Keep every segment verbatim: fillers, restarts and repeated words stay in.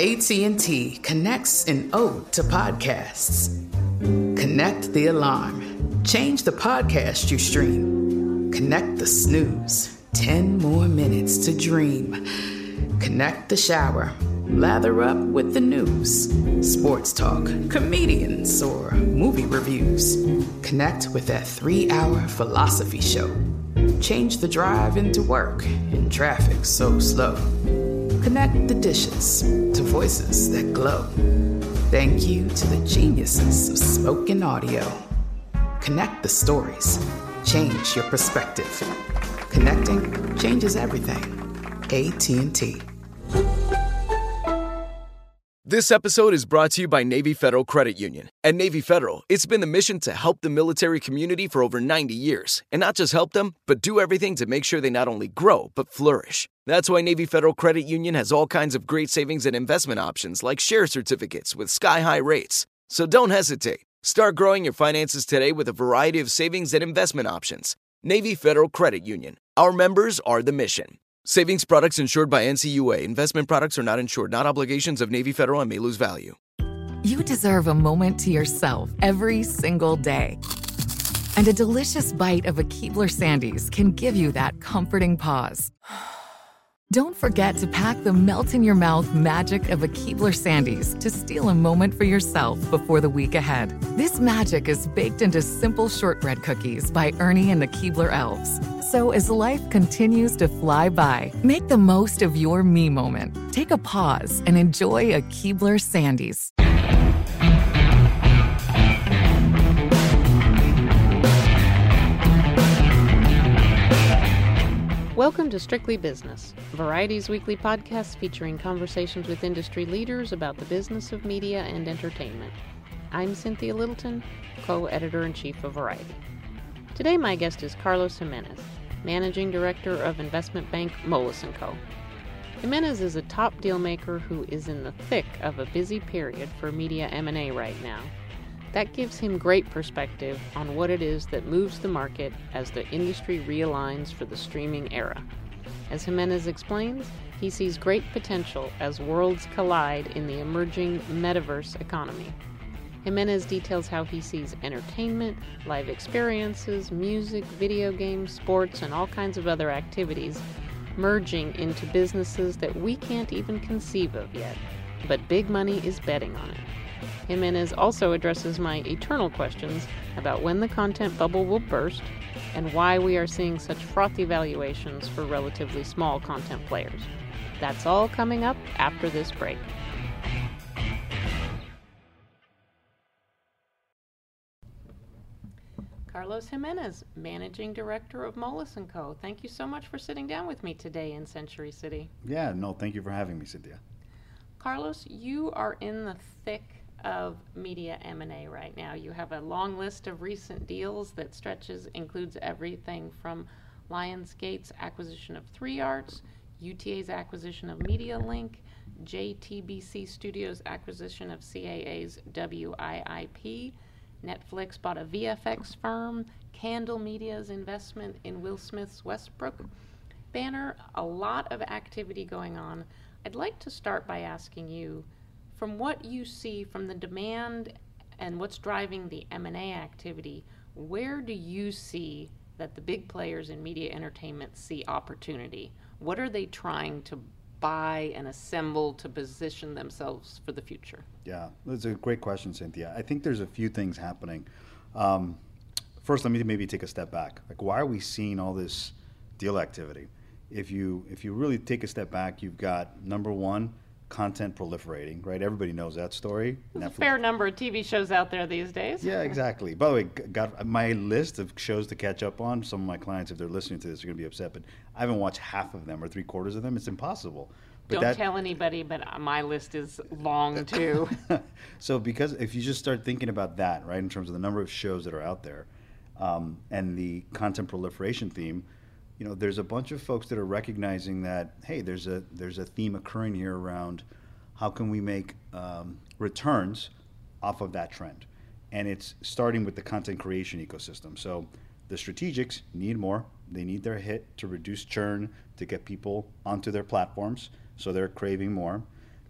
A T and T connects an ode to podcasts. Connect the alarm. Change the podcast you stream. Connect the snooze. Ten more minutes to dream. Connect the shower. Lather up with the news. Sports talk, comedians, or movie reviews. Connect with that three-hour philosophy show. Change the drive into work in traffic so slow. Connect the dishes to voices that glow. Thank you to the geniuses of spoken audio. Connect the stories. Change your perspective. Connecting changes everything. A T and T. This episode is brought to you by Navy Federal Credit Union. At Navy Federal, it's been the mission to help the military community for over ninety years. And not just help them, but do everything to make sure they not only grow, but flourish. That's why Navy Federal Credit Union has all kinds of great savings and investment options like share certificates with sky-high rates. So don't hesitate. Start growing your finances today with a variety of savings and investment options. Navy Federal Credit Union. Our members are the mission. Savings products insured by N C U A. Investment products are not insured, not obligations of Navy Federal and may lose value. You deserve a moment to yourself every single day. And a delicious bite of a Keebler Sandies can give you that comforting pause. Don't forget to pack the melt-in-your-mouth magic of a Keebler Sandies to steal a moment for yourself before the week ahead. This magic is baked into simple shortbread cookies by Ernie and the Keebler Elves. So as life continues to fly by, make the most of your me moment. Take a pause and enjoy a Keebler Sandies. Welcome to Strictly Business, Variety's weekly podcast featuring conversations with industry leaders about the business of media and entertainment. I'm Cynthia Littleton, co-editor-in-chief of Variety. Today my guest is Carlos Jimenez, Managing Director of investment bank Moelis and Co. Jimenez is a top dealmaker who is in the thick of a busy period for media M and A right now. That gives him great perspective on what it is that moves the market as the industry realigns for the streaming era. As Jimenez explains, he sees great potential as worlds collide in the emerging metaverse economy. Jimenez details how he sees entertainment, live experiences, music, video games, sports, and all kinds of other activities merging into businesses that we can't even conceive of yet, but big money is betting on it. Jimenez also addresses my eternal questions about when the content bubble will burst and why we are seeing such frothy valuations for relatively small content players. That's all coming up after this break. Carlos Jimenez, Managing Director of Moelis and Co. Thank you so much for sitting down with me today in Century City. Yeah, no, thank you for having me, Cynthia. Carlos, you are in the thick of media M and A right now. You have a long list of recent deals that stretches, includes everything from Lionsgate's acquisition of three arts, U T A's acquisition of MediaLink, J T B C Studios' acquisition of C A A's W I I P, Netflix bought a V F X firm, Candle Media's investment in Will Smith's Westbrook banner, a lot of activity going on. I'd like to start by asking you, from what you see from the demand and what's driving the M and A activity, where do you see that the big players in media entertainment see opportunity? What are they trying to buy and assemble to position themselves for the future? Yeah, that's a great question, Cynthia. I think there's a few things happening. Um, first, let me maybe take a step back. Like, why are we seeing all this deal activity? If you if you really take a step back, you've got, number one, content proliferating, right? Everybody knows that story. There's a fair number of T V shows out there these days. Yeah, exactly. By the way, got my list of shows to catch up on. Some of my clients, if they're listening to this, are going to be upset, but I haven't watched half of them or three quarters of them. It's impossible. But Don't that, tell anybody, but my list is long too. So because if you just start thinking about that, right, in terms of the number of shows that are out there, um, and the content proliferation theme, you know, there's a bunch of folks that are recognizing that, hey, there's a there's a theme occurring here around how can we make um, returns off of that trend. And it's starting with the content creation ecosystem. So the strategics need more. They need their hit to reduce churn, to get people onto their platforms. So they're craving more.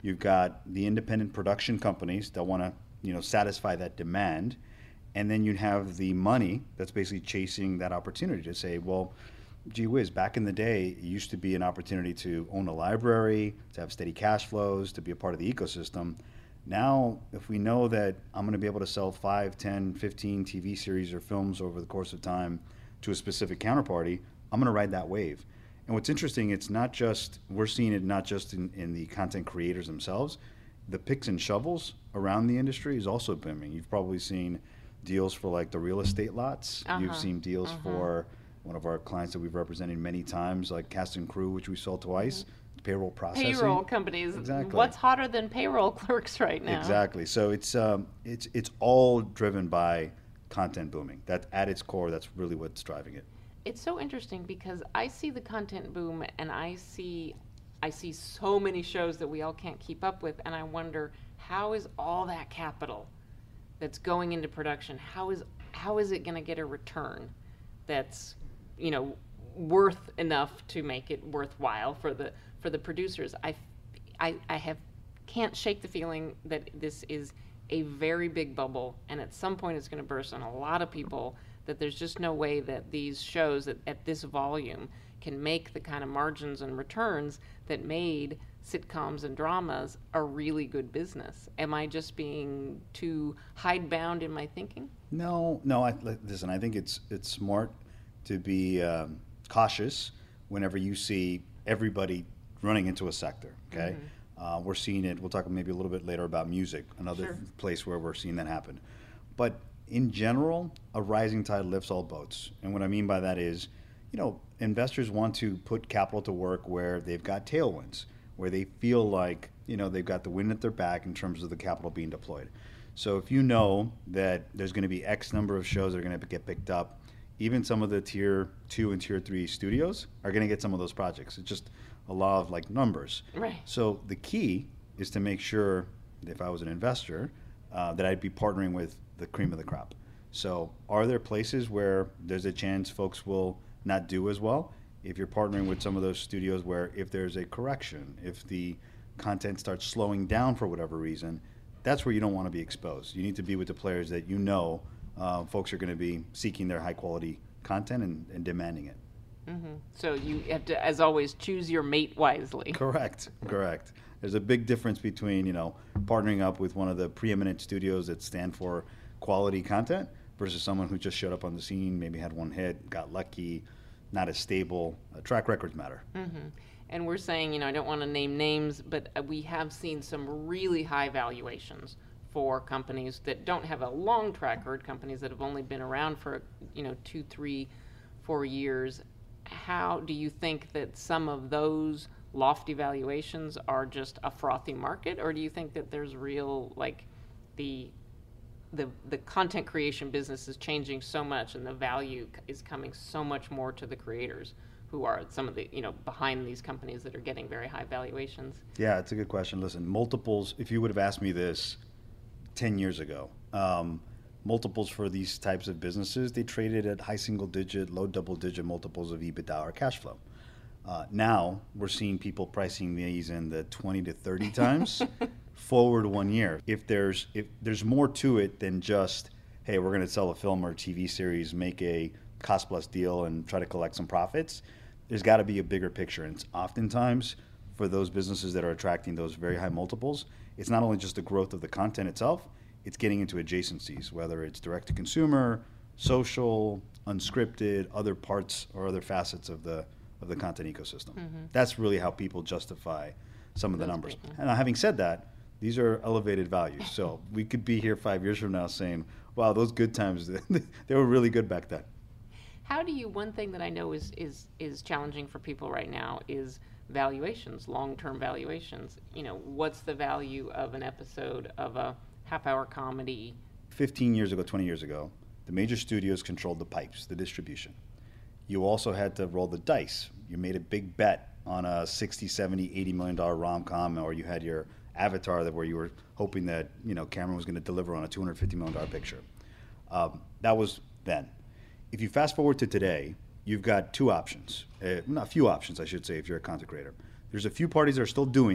You've got the independent production companies that want to, you know, satisfy that demand. And then you'd have the money that's basically chasing that opportunity to say, well, gee whiz, back in the day, it used to be an opportunity to own a library, to have steady cash flows, to be a part of the ecosystem. Now, if we know that I'm going to be able to sell five, ten, fifteen T V series or films over the course of time to a specific counterparty, I'm going to ride that wave. And what's interesting, it's not just, we're seeing it not just in, in the content creators themselves, the picks and shovels around the industry is also booming. You've probably seen deals for like the real estate lots. Uh-huh. You've seen deals uh-huh. for one of our clients that we've represented many times, like Cast and Crew, which we sold twice. Mm-hmm. Payroll processing. Payroll companies. Exactly. What's hotter than payroll clerks right now? Exactly. So it's um, it's it's all driven by content booming. That at its core, that's really what's driving it. It's so interesting because I see the content boom and I see I see so many shows that we all can't keep up with, and I wonder, how is all that capital that's going into production, how is how is it going to get a return that's, you know, worth enough to make it worthwhile for the for the producers? I, I, I have can't shake the feeling that this is a very big bubble, and at some point it's going to burst on a lot of people, that there's just no way that these shows that at this volume can make the kind of margins and returns that made sitcoms and dramas a really good business. Am I just being too hidebound in my thinking? No, no. I, listen, I think it's it's smart to be um, cautious whenever you see everybody running into a sector, okay? Mm-hmm. Uh, we're seeing it, we'll talk maybe a little bit later about music, another sure. place where we're seeing that happen. But in general, a rising tide lifts all boats. And what I mean by that is, you know, investors want to put capital to work where they've got tailwinds, where they feel like, you know, they've got the wind at their back in terms of the capital being deployed. So if you know that there's going to be X number of shows that are going to get picked up, even some of the tier two and tier three studios are going to get some of those projects. It's just a law of like numbers. Right. So the key is to make sure, if I was an investor, uh, that I'd be partnering with the cream of the crop. So are there places where there's a chance folks will not do as well? If you're partnering with some of those studios where if there's a correction, if the content starts slowing down for whatever reason, that's where you don't want to be exposed. You need to be with the players that you know uh, folks are going to be seeking their high quality content and, and demanding it. Mm-hmm. So you have to, as always, choose your mate wisely. Correct, correct. There's a big difference between, you know, partnering up with one of the preeminent studios that stand for quality content versus someone who just showed up on the scene, maybe had one hit, got lucky, not as stable. Uh, track records matter. Mm-hmm. And we're saying, you know, I don't want to name names, but uh, we have seen some really high valuations for companies that don't have a long track record, companies that have only been around for, you know, two, three, four years. How do you think that some of those lofty valuations are just a frothy market, or do you think that there's real, like, the the the content creation business is changing so much and the value is coming so much more to the creators who are some of the, you know, behind these companies that are getting very high valuations? Yeah, it's a good question. Listen, multiples, if you would have asked me this ten years ago, um, multiples for these types of businesses, they traded at high single digit, low double digit multiples of EBITDA or cash flow. Uh, now we're seeing people pricing these in the twenty to thirty times forward one year. If there's if there's more to it than just, hey, we're going to sell a film or a T V series, make a cost plus deal and try to collect some profits, there's got to be a bigger picture. And it's oftentimes for those businesses that are attracting those very high multiples, it's not only just the growth of the content itself, it's getting into adjacencies, whether it's direct to consumer, social, unscripted, other parts or other facets of the of the content ecosystem. Mm-hmm. That's really how people justify some of the That's numbers. Great, yeah. And having said that, these are elevated values. So we could be here five years from now saying, wow, those good times, they were really good back then. How do you, one thing that I know is, is, is challenging for people right now is valuations, long-term valuations. You know, what's the value of an episode of a half-hour comedy? fifteen years ago, twenty years ago, the major studios controlled the pipes, the distribution. You also had to roll the dice. You made a big bet on a sixty, seventy, eighty million dollar rom-com, or you had your Avatar that where you were hoping that, you know, Cameron was going to deliver on a two hundred fifty million dollar picture. Um, that was then. If you fast forward to today, you've got two options. Uh, not a few options, I should say, if you're a content creator. There's a few parties that are still doing that,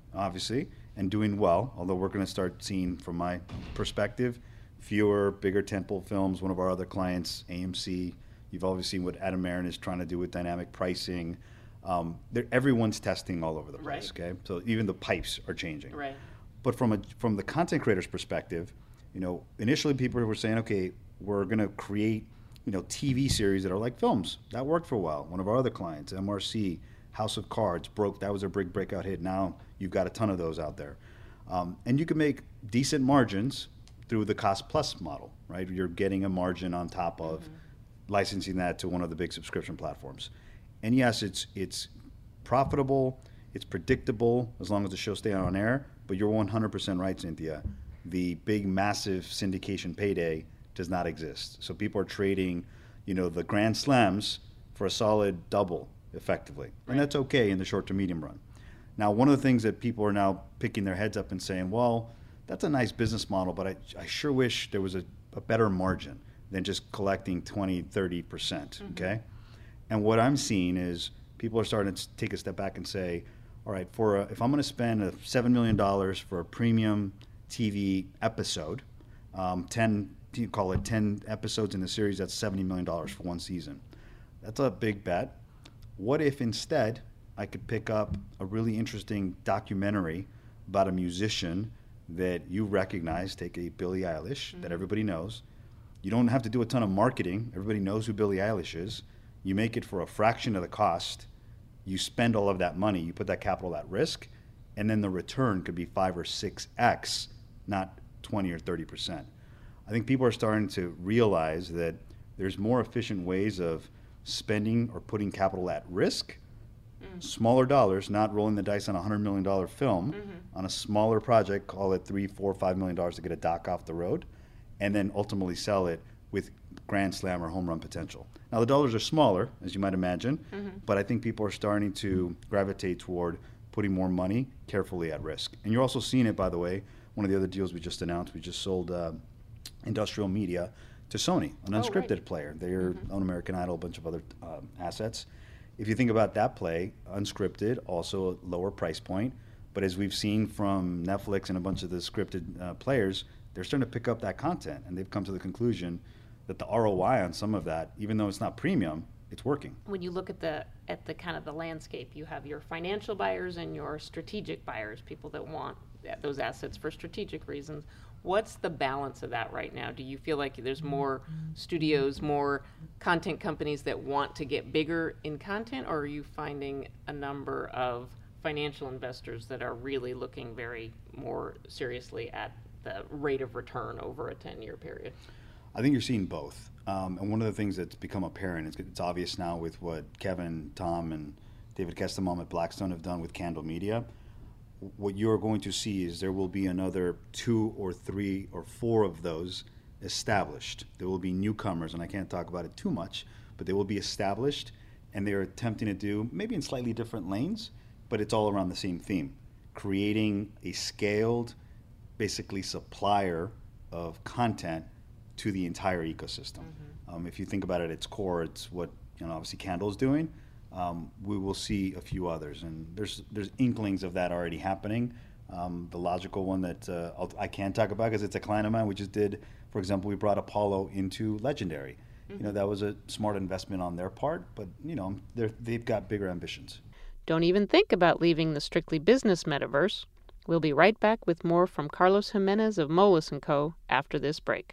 obviously, and doing well, although we're going to start seeing, from my perspective, fewer, bigger tentpole films. One of our other clients, A M C, you've obviously seen what Adam Marin is trying to do with dynamic pricing. Um, everyone's testing all over the place, right. Okay? So even the pipes are changing. Right. But from a from the content creator's perspective, you know, initially people were saying, okay, we're going to create, you know, T V series that are like films. That worked for a while. One of our other clients, M R C, House of Cards, broke. That was their big breakout hit. Now you've got a ton of those out there. Um, and you can make decent margins through the cost plus model, right? You're getting a margin on top of mm-hmm. licensing that to one of the big subscription platforms. And yes, it's it's profitable, it's predictable as long as the show stays on air, but you're one hundred percent right, Cynthia. The big, massive syndication payday does not exist. So people are trading, you know, the grand slams for a solid double, effectively. Right. And that's okay in the short to medium run. Now, one of the things that people are now picking their heads up and saying, well, that's a nice business model, but I, I sure wish there was a, a better margin than just collecting twenty, thirty percent, mm-hmm. okay? And what I'm seeing is people are starting to take a step back and say, all right, for a, if I'm going to spend a seven million dollars for a premium T V episode, um, ten, you call it ten episodes in the series, that's seventy million dollars for one season. That's a big bet. What if instead I could pick up a really interesting documentary about a musician that you recognize, take a Billie Eilish, mm-hmm. that everybody knows. You don't have to do a ton of marketing. Everybody knows who Billie Eilish is. You make it for a fraction of the cost. You spend all of that money. You put that capital at risk, and then the return could be five or six X, not twenty or thirty percent. I think people are starting to realize that there's more efficient ways of spending or putting capital at risk, mm. smaller dollars, not rolling the dice on a one hundred million dollars film, mm-hmm. on a smaller project, call it three, four, five million dollars to get a doc off the road, and then ultimately sell it with grand slam or home run potential. Now, the dollars are smaller, as you might imagine, mm-hmm. but I think people are starting to gravitate toward putting more money carefully at risk. And you're also seeing it, by the way, one of the other deals we just announced, we just sold uh, industrial media to Sony, an unscripted oh, right. player. They're mm-hmm. on American Idol, a bunch of other um, assets. If you think about that play, unscripted, also a lower price point, but as we've seen from Netflix and a bunch of the scripted uh, players, they're starting to pick up that content, and they've come to the conclusion that the R O I on some of that, even though it's not premium, it's working. When you look at the at the kind of the landscape, you have your financial buyers and your strategic buyers, people that want those assets for strategic reasons. What's the balance of that right now? Do you feel like there's more studios, more content companies that want to get bigger in content, or are you finding a number of financial investors that are really looking very more seriously at the rate of return over a ten-year period? I think you're seeing both. Um, and one of the things that's become apparent, is it's obvious now with what Kevin, Tom, and David Kestelbaum at Blackstone have done with Candle Media. What you're going to see is there will be another two or three or four of those established. There will be newcomers, and I can't talk about it too much, but they will be established, and they're attempting to do, maybe in slightly different lanes, but it's all around the same theme, creating a scaled, basically supplier of content to the entire ecosystem. Mm-hmm. Um, if you think about it at its core, it's what, you know, obviously Candle's doing. Um, we will see a few others, and there's there's inklings of that already happening. Um, the logical one that uh, I'll, I can talk about because it's a client of mine. We just did, for example, we brought Apollo into Legendary. Mm-hmm. You know, that was a smart investment on their part, but you know, they're, they've got bigger ambitions. Don't even think about leaving the Strictly Business metaverse. We'll be right back with more from Carlos Jimenez of Moelis and Co. after this break.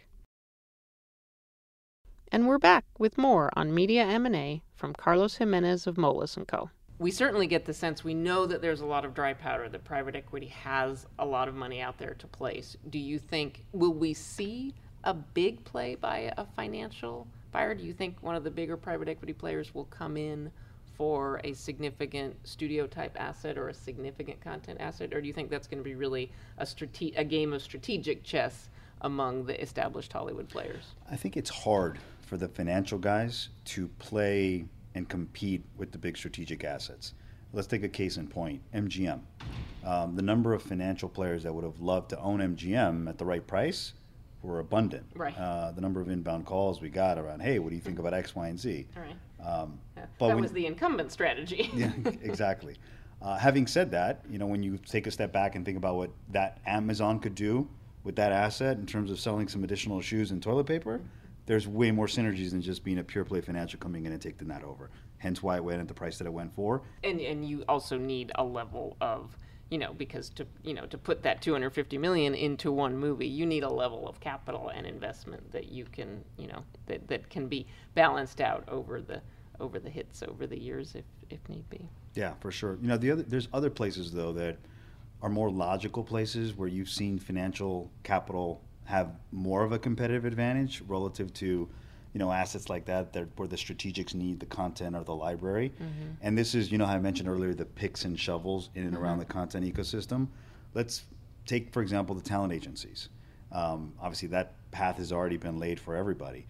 And we're back with more on Media M and A from Carlos Jimenez of Moelis and Co. We certainly get the sense, we know that there's a lot of dry powder, that private equity has a lot of money out there to place. Do you think, will we see a big play by a financial buyer? Do you think one of the bigger private equity players will come in for a significant studio-type asset or a significant content asset? Or do you think that's going to be really a strate- a game of strategic chess among the established Hollywood players? I think it's hard for the financial guys to play and compete with the big strategic assets. Let's take a case in point, M G M. Um, the number of financial players that would have loved to own M G M at the right price were abundant. Right. Uh, the number of inbound calls we got around, hey, what do you think about X, Y, and Z? Right. Um, yeah. but that when, was the incumbent strategy. Yeah, exactly. Uh, having said that, you know, when you take a step back and think about what that Amazon could do with that asset in terms of selling some additional shoes and toilet paper, there's way more synergies than just being a pure play financial coming in and taking that over. Hence why it went at the price that it went for. And and you also need a level of, you know, because to you know to put that two hundred fifty million into one movie, you need a level of capital and investment that you can, you know, that, that can be balanced out over the over the hits over the years if if need be. Yeah, for sure. You know, the other there's other places though that are more logical places where you've seen financial capital have more of a competitive advantage relative to, you know, assets like that, that where the strategics need the content or the library. Mm-hmm. And this is, you know, how I mentioned earlier, the picks and shovels in and mm-hmm. around the content ecosystem. Let's take, for example, the talent agencies. Um, obviously, that path has already been laid for everybody.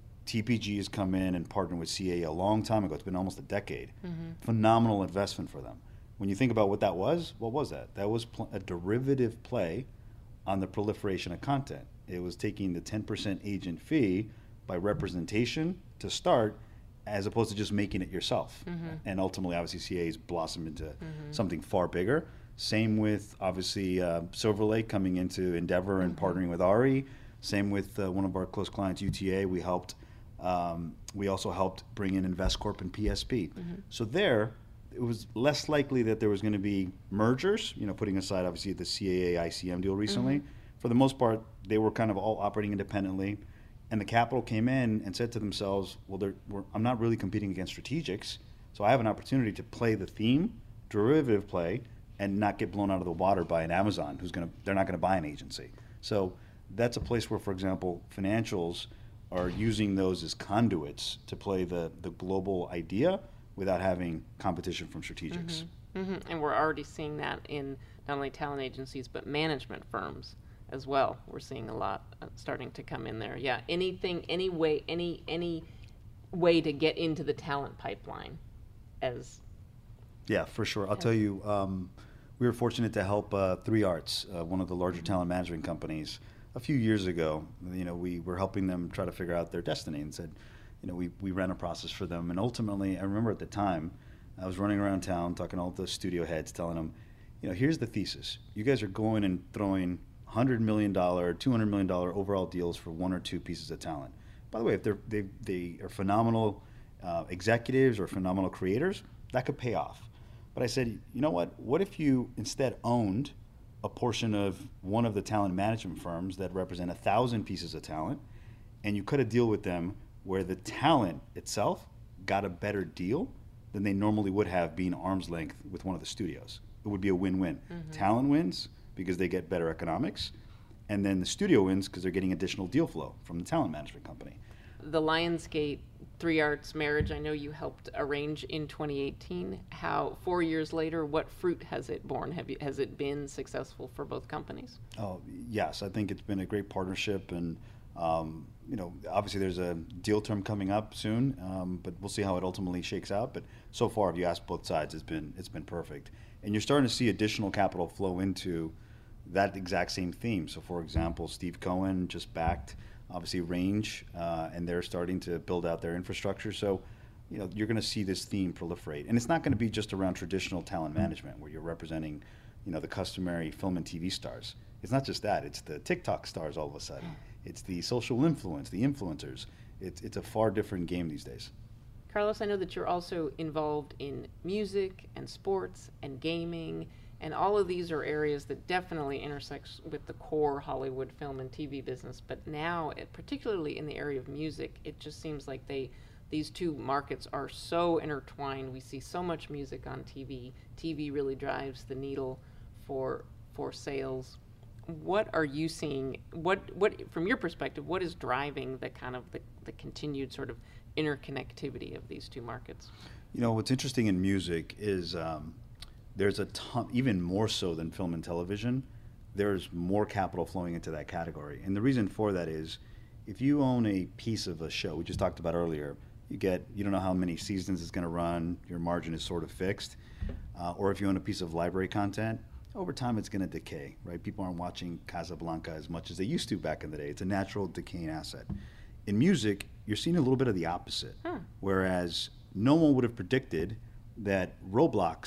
T P G has come in and partnered with C A A a long time ago. It's been almost a decade. Mm-hmm. Phenomenal investment for them. When you think about what that was, what was that? That was pl- a derivative play on the proliferation of content. It was taking the ten percent agent fee by representation to start, as opposed to just making it yourself. Mm-hmm. And ultimately, obviously, C A A's blossomed into mm-hmm. something far bigger. Same with, obviously, uh, Silver Lake coming into Endeavor and mm-hmm. partnering with Ari. Same with uh, one of our close clients, U T A. We helped. Um, we also helped bring in InvestCorp and P S P. Mm-hmm. So there, it was less likely that there was going to be mergers, you know, putting aside, obviously, the C A A I C M deal recently. Mm-hmm. For the most part, they were kind of all operating independently. And the capital came in and said to themselves, well, we're, I'm not really competing against strategics, so I have an opportunity to play the theme, derivative play, and not get blown out of the water by an Amazon who's going to, they're not going to buy an agency. So that's a place where, for example, financials are using those as conduits to play the, the global idea without having competition from strategics. Mm-hmm. Mm-hmm. And we're already seeing that in not only talent agencies, but management firms as well. We're seeing a lot uh, starting to come in there. Yeah, anything, any way, any any way to get into the talent pipeline as... Yeah, for sure. I'll tell you, um, we were fortunate to help uh, Three Arts, uh, one of the larger talent management companies, a few years ago. You know, we were helping them try to figure out their destiny and said, you know, we, we ran a process for them. And ultimately, I remember at the time, I was running around town talking to all the studio heads, telling them, you know, here's the thesis. You guys are going and throwing one hundred million dollars, two hundred million dollars overall deals for one or two pieces of talent. By the way, if they're, they, they are phenomenal uh, executives or phenomenal creators, that could pay off. But I said, you know what? What if you instead owned a portion of one of the talent management firms that represent a thousand pieces of talent, and you cut a deal with them where the talent itself got a better deal than they normally would have being arm's length with one of the studios? It would be a win-win. Mm-hmm. Talent wins because they get better economics, and then the studio wins because they're getting additional deal flow from the talent management company. The Lionsgate Three Arts marriage, I know you helped arrange in twenty eighteen. How, four years later, what fruit has it borne? Have you, has it been successful for both companies? Oh, yes. I think it's been a great partnership, and um, you know, obviously there's a deal term coming up soon, um, but we'll see how it ultimately shakes out. But so far, if you ask both sides, it's been it's been perfect, and you're starting to see additional capital flow into that exact same theme. So, for example, Steve Cohen just backed, obviously, Range, uh, and they're starting to build out their infrastructure. So, you know, you're going to see this theme proliferate. And it's not going to be just around traditional talent management where you're representing, you know, the customary film and T V stars. It's not just that. It's the TikTok stars all of a sudden. It's the social influence, the influencers. It's, it's a far different game these days. Carlos, I know that you're also involved in music and sports and gaming, and all of these are areas that definitely intersect with the core Hollywood film and T V business. But now, it, particularly in the area of music, it just seems like they, these two markets are so intertwined. We see so much music on T V. T V really drives the needle for for sales. What are you seeing? What what from your perspective, what is driving the kind of the, the continued sort of interconnectivity of these two markets? You know, what's interesting in music is um, there's a ton, even more so than film and television, there's more capital flowing into that category. And the reason for that is if you own a piece of a show, we just talked about earlier, you get, you don't know how many seasons it's going to run, your margin is sort of fixed. Uh, or if you own a piece of library content, over time it's going to decay, right? People aren't watching Casablanca as much as they used to back in the day. It's a natural decaying asset. In music, you're seeing a little bit of the opposite. Huh. Whereas no one would have predicted that Roblox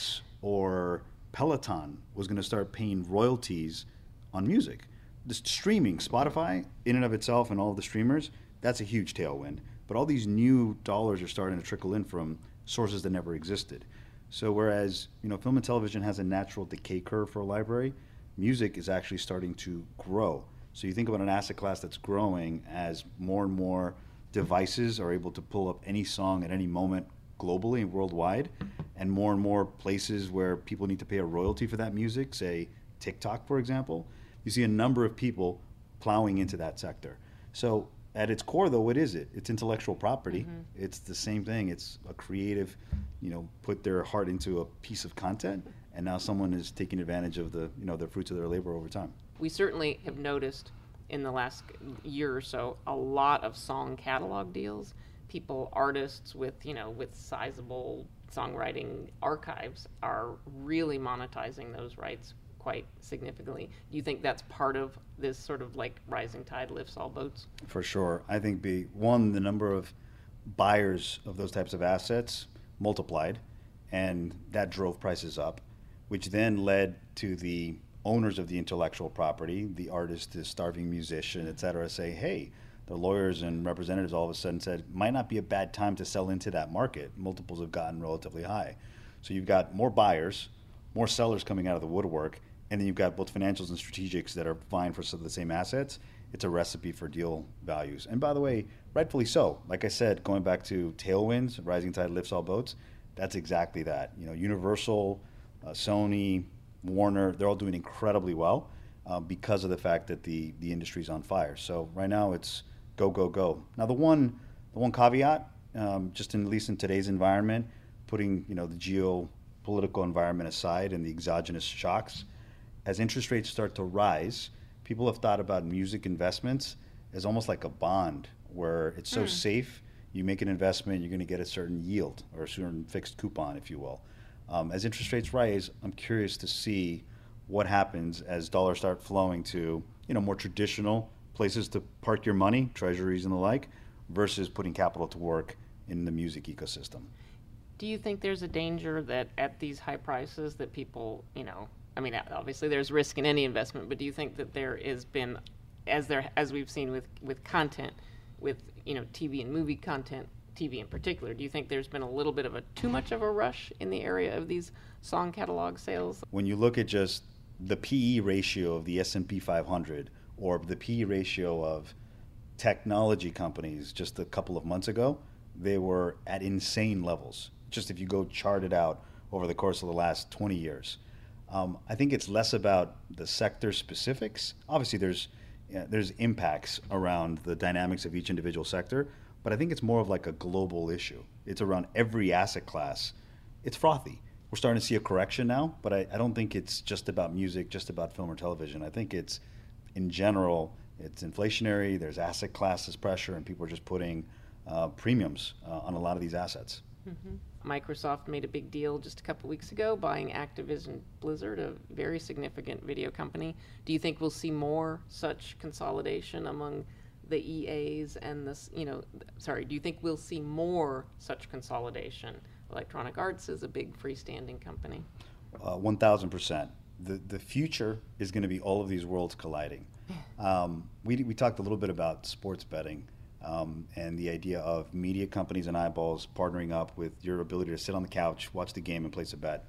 or Peloton was going to start paying royalties on music. The streaming, Spotify, in and of itself, and all of the streamers, that's a huge tailwind. But all these new dollars are starting to trickle in from sources that never existed. So whereas, you know, film and television has a natural decay curve for a library, music is actually starting to grow. So you think about an asset class that's growing as more and more devices are able to pull up any song at any moment globally and worldwide, and more and more places where people need to pay a royalty for that music, say TikTok, for example, you see a number of people plowing into that sector. So at its core, though, what is it? It's intellectual property. Mm-hmm. It's the same thing. It's a creative, you know, put their heart into a piece of content, and now someone is taking advantage of the, you know, the fruits of their labor over time. We certainly have noticed in the last year or so a lot of song catalog deals. People, artists with, you know, with sizable songwriting archives are really monetizing those rights quite significantly. Do you think that's part of this sort of like rising tide lifts all boats? For sure. I think, be one, the number of buyers of those types of assets multiplied, and that drove prices up, which then led to the owners of the intellectual property, the artist, the starving musician, et cetera, say, hey, the lawyers and representatives all of a sudden said, might not be a bad time to sell into that market. Multiples have gotten relatively high. So you've got more buyers, more sellers coming out of the woodwork, and then you've got both financials and strategics that are vying for some of the same assets. It's a recipe for deal values. And by the way, rightfully so. Like I said, going back to tailwinds, rising tide lifts all boats, that's exactly that. You know, Universal, uh, Sony, Warner, they're all doing incredibly well uh, because of the fact that the, the industry's on fire. So right now it's go, go, go. Now the one the one caveat, um, just in, at least in today's environment, putting, you know, the geopolitical environment aside and the exogenous shocks, as interest rates start to rise, people have thought about music investments as almost like a bond where it's so mm. safe, you make an investment, you're going to get a certain yield or a certain fixed coupon, if you will. Um, as interest rates rise, I'm curious to see what happens as dollars start flowing to, you know, more traditional places to park your money, treasuries and the like, versus putting capital to work in the music ecosystem. Do you think there's a danger that at these high prices that people, you know, I mean, obviously there's risk in any investment, but do you think that there has been, as there as we've seen with, with content, with, you know, T V and movie content, T V in particular, do you think there's been a little bit of a too much of a rush in the area of these song catalog sales? When you look at just the P E ratio of the S and P five hundred or the P E ratio of technology companies just a couple of months ago, they were at insane levels. Just if you go chart it out over the course of the last twenty years. Um, I think it's less about the sector specifics. Obviously, there's yeah, there's impacts around the dynamics of each individual sector, but I think it's more of like a global issue. It's around every asset class. It's frothy. We're starting to see a correction now, but I, I don't think it's just about music, just about film or television. I think it's, in general, it's inflationary, there's asset classes pressure, and people are just putting uh, premiums uh, on a lot of these assets. Mm-hmm. Microsoft made a big deal just a couple weeks ago buying Activision Blizzard, a very significant video company. Do you think we'll see more such consolidation among the E As and this, you know, sorry, do you think we'll see more such consolidation? Electronic Arts is a big freestanding company. Uh, one thousand percent. The, the future is going to be all of these worlds colliding. Um, we, we talked a little bit about sports betting. Um, and the idea of media companies and eyeballs partnering up with your ability to sit on the couch, watch the game, and place a bet.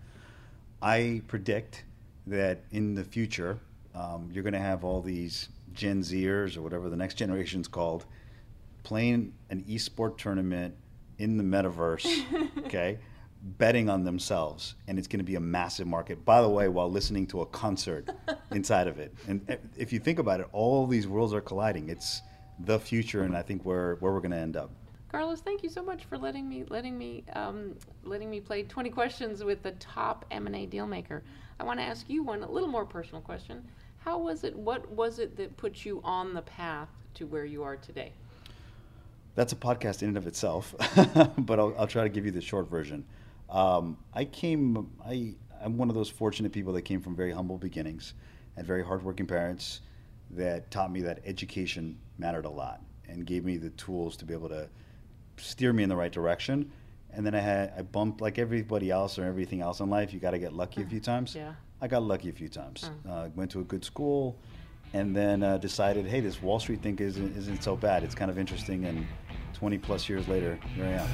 I predict that in the future, um, you're going to have all these Gen Zers or whatever the next generation's called, playing an esport tournament in the metaverse, okay, betting on themselves, and it's going to be a massive market. By the way, while listening to a concert inside of it. And if you think about it, all these worlds are colliding. It's the future, and I think where where we're going to end up. Carlos, thank you so much for letting me letting me um, letting me play twenty questions with the top M and A deal maker. I want to ask you one a little more personal question. How was it? What was it that put you on the path to where you are today? That's a podcast in and of itself, but I'll, I'll try to give you the short version. Um, I came. I I'm one of those fortunate people that came from very humble beginnings, and very hardworking parents that taught me that education mattered a lot and gave me the tools to be able to steer me in the right direction. And then I had I bumped like everybody else or everything else in life. You got to get lucky a few times. Yeah. I got lucky a few times. Mm. Uh, went to a good school, and then uh, decided, hey, this Wall Street thing isn't isn't so bad. It's kind of interesting. And twenty plus years later, here I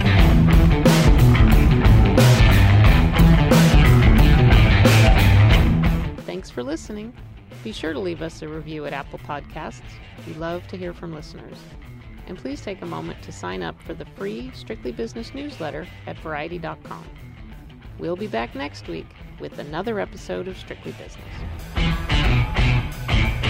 am. Thanks for listening. Be sure to leave us a review at Apple Podcasts. We love to hear from listeners. And please take a moment to sign up for the free Strictly Business newsletter at Variety dot com. We'll be back next week with another episode of Strictly Business.